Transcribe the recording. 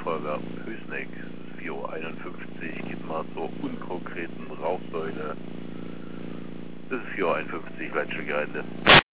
Nachfolger Pößneck, 4:51 Uhr, geht mal zur unkonkreten Rauchsäule. Das ist 4:51 Uhr, Leitstückende.